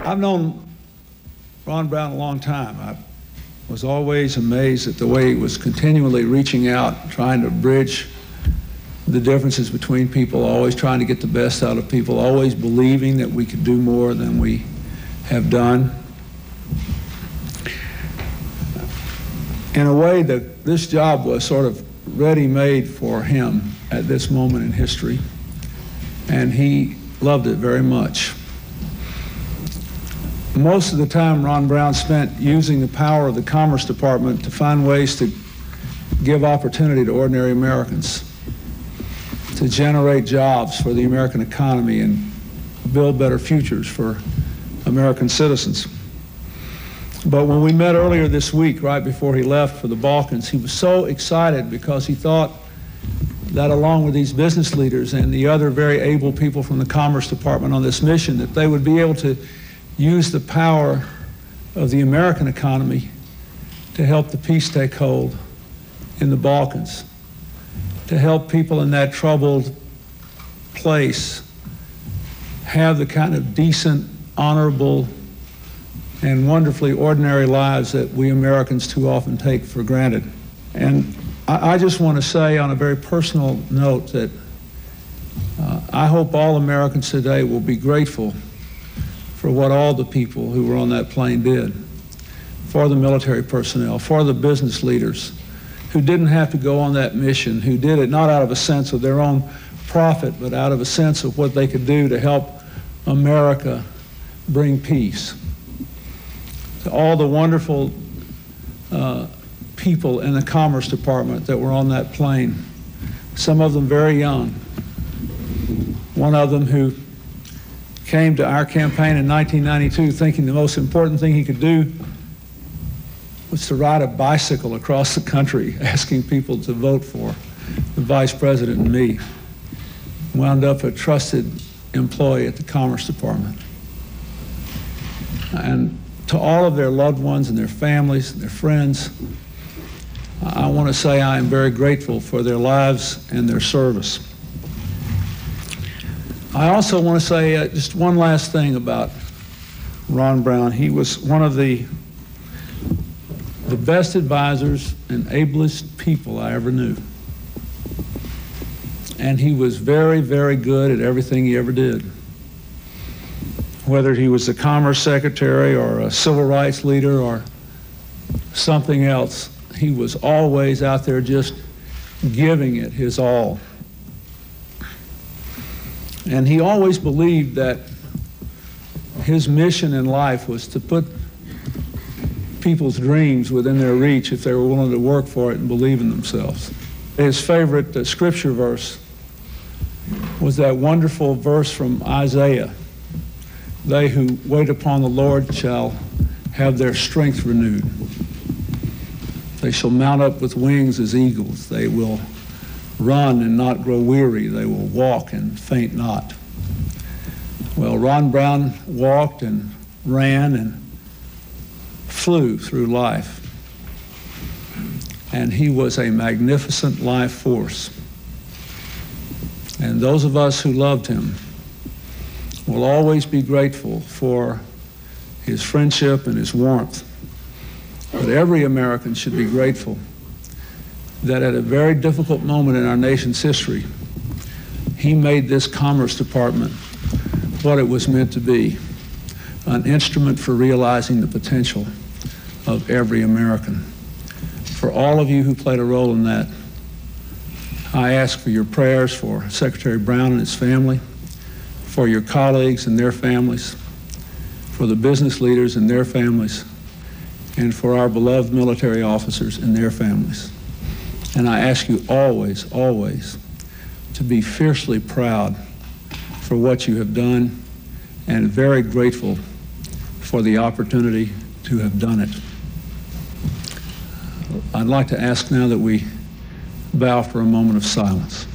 I've known Ron Brown a long time. I was always amazed at the way he was continually reaching out, trying to bridge the differences between people, always trying to get the best out of people, always believing that we could do more than we have done. In a way, that this job was sort of ready-made for him at this moment in history, and he loved it very much. Most of the time, Ron Brown spent using the power of the Commerce Department to find ways to give opportunity to ordinary Americans, to generate jobs for the American economy and build better futures for American citizens. But when we met earlier this week, right before he left for the Balkans, he was so excited because he thought that along with these business leaders and the other very able people from the Commerce Department on this mission, that they would be able to use the power of the American economy to help the peace take hold in the Balkans, to help people in that troubled place have the kind of decent, honorable, and wonderfully ordinary lives that we Americans too often take for granted. And I just want to say on a very personal note that I hope all Americans today will be grateful for what all the people who were on that plane did, for the military personnel, for the business leaders who didn't have to go on that mission, who did it not out of a sense of their own profit, but out of a sense of what they could do to help America bring peace. To all the wonderful people in the Commerce Department that were on that plane, some of them very young. One of them who came to our campaign in 1992 thinking the most important thing he could do was to ride a bicycle across the country asking people to vote for the vice president and me. Wound up a trusted employee at the Commerce Department. And to all of their loved ones and their families and their friends, I want to say I am very grateful for their lives and their service. I also want to say just one last thing about Ron Brown. He was one of the best advisors and ablest people I ever knew. And he was very, very good at everything he ever did. Whether he was the Commerce Secretary or a civil rights leader or something else, he was always out there just giving it his all. And he always believed that his mission in life was to put people's dreams within their reach if they were willing to work for it and believe in themselves. His favorite scripture verse was that wonderful verse from Isaiah. They who wait upon the Lord shall have their strength renewed. They shall mount up with wings as eagles. They will run and not grow weary. They will walk and faint not. Well, Ron Brown walked and ran and flew through life. And he was a magnificent life force. And those of us who loved him will always be grateful for his friendship and his warmth. But every American should be grateful that at a very difficult moment in our nation's history, he made this Commerce Department what it was meant to be, an instrument for realizing the potential of every American. For all of you who played a role in that, I ask for your prayers for Secretary Brown and his family, for your colleagues and their families, for the business leaders and their families, and for our beloved military officers and their families. And I ask you always, always to be fiercely proud for what you have done and very grateful for the opportunity to have done it. I'd like to ask now that we bow for a moment of silence.